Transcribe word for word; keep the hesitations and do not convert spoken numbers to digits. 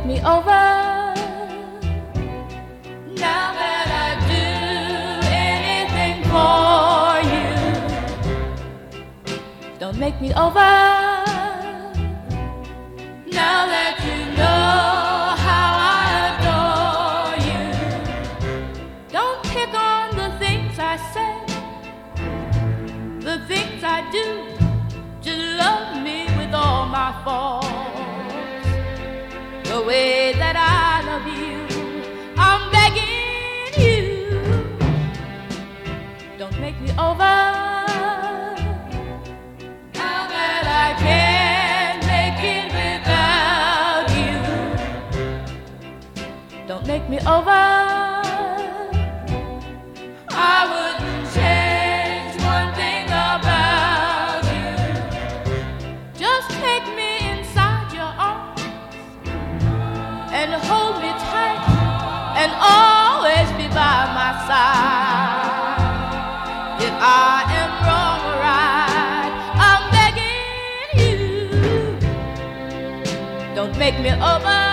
me over. Now that I do anything for you, don't make me over. Now that you know how I adore you, don't pick on the things I say, the things I do. Just love me with all my faults, the way that I love you. I'm begging you, don't make me over. Now that I can't make it without you, don't make me over. I wouldn't change one thing about you. Just take me inside your arms and hold me tight and always be by my side. If I am wrong or right, I'm begging you, don't make me over.